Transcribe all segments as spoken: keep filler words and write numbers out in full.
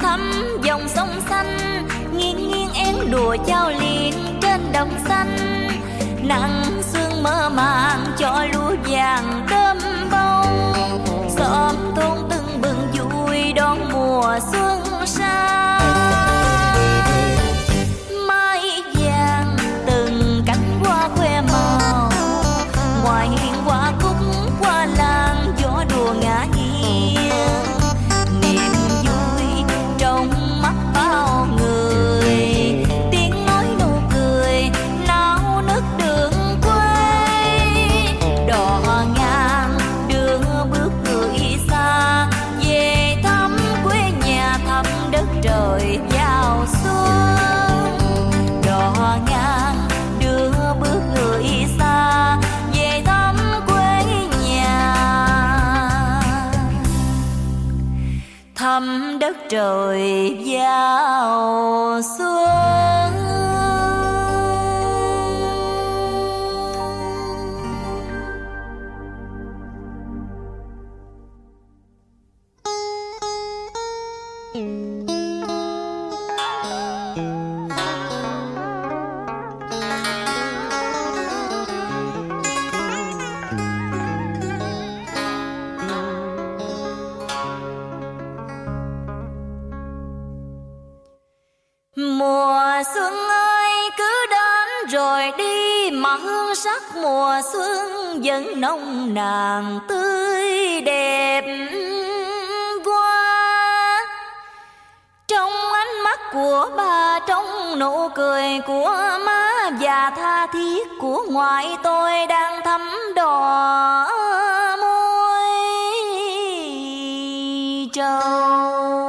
thăm dòng sông xanh, nghiêng nghiêng én đùa chao liền trên đồng xanh. Nắng sương mơ màng cho lúa vàng đơm bông, xóm thôn tưng bừng vui đón mùa xuân sang. Mai vàng từng cánh hoa khoe màu, ngoài hiên hoa cúc hoa lan gió đùa ngã nghiêng. Niềm vui trong mắt bao người, tiếng nói nụ cười náo nức đường quê. Đò ngang đưa bước người xa về thăm quê nhà, thăm đất trời vào xuân. Đò ngang đưa bước người xa về thăm quê nhà, thăm đất trời vào xuân. Mùa xuân ơi cứ đến rồi đi, mà hương sắc mùa xuân vẫn nồng nàn tươi đẹp qua. Trong ánh mắt của bà, trong nụ cười của má, và tha thiết của ngoại tôi đang thắm đỏ môi trầu.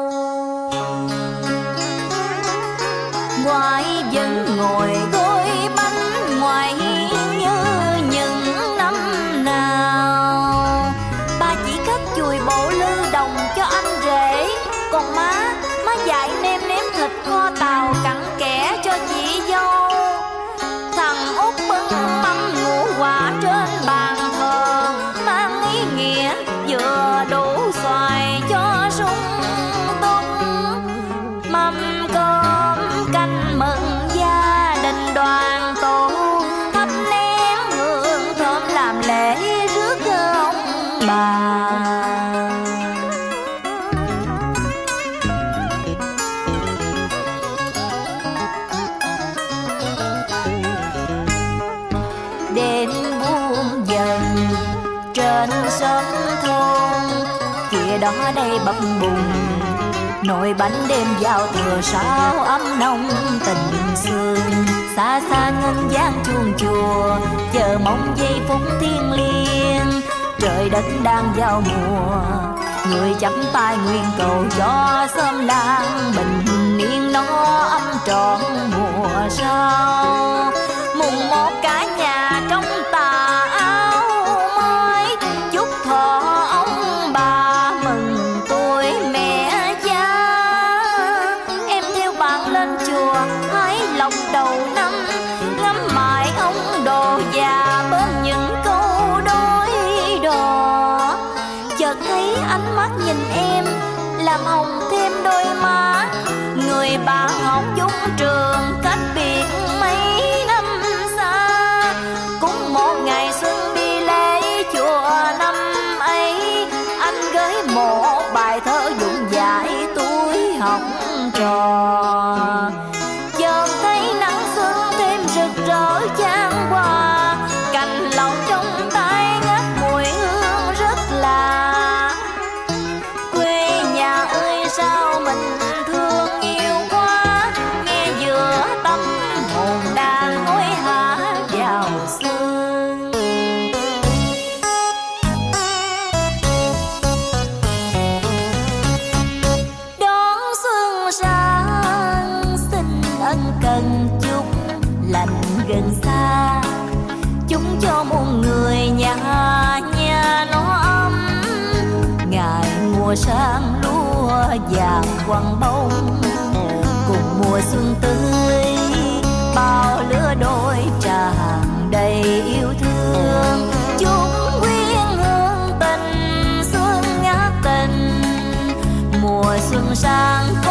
Ngoại vẫn ngồi gói bánh ngoài hiên như những năm nào. Ba chỉ cắt chùi bộ lư đồng cho anh rể, còn má, má dạy nêm nếm thịt kho tàu cặn kẽ cho chị dâu. Thằng Út bưng mâm ngũ quả trên bàn thờ, mang ý nghĩa vừa đủ xoài cho sung túc. Mâm cơm canh mừng gia đình đoàn tụ, thắp nén hương thơm làm lễ rước ông bà. Đêm buông dần trên xóm thôn, kia đó đây bập bùng nồi bánh đêm giao thừa sao ấm nồng tình xương. Xa xa ngân vang chuông chùa chờ mong giây phút thiêng liêng. Trời đất đang giao mùa, người chắp tay nguyện cầu cho xóm làng bình yên nó ấm trọn mùa sau. Mùng một cả nhà trong tà áo mới, chúc thọ ông bà mừng tuổi mẹ cha. Em theo bạn lên chùa hái lộc đầu năm, ngắm mãi ông đồ già bên những câu đối đò. Chợt thấy ánh mắt nhìn em làm hồng thêm đôi má. Người bạn học chung trường cách biệt mấy năm xa, cũng một ngày xuân đi lễ chùa năm ấy. Anh gửi một bài thơ dụng dạy tuổi học trò. Chợt thấy nắng xuân thêm rực rỡ chan hòa, cành lộc trong tay ngát mùi hương rất lạ. Quê nhà ơi sao mình thương yêu quá, nghe giữa tâm hồn đang hối hả vào xuân. Đón xuân sang xin ân cần chúc lành gần xa, chúc cho muôn người nhà nhà nó ấm. Ngày mùa sang lúa vàng quăng bông, cùng mùa xuân tươi bao lứa đôi tràn đầy yêu thương. Chúc quyến hương tình xuân ngát tình, mùa xuân sang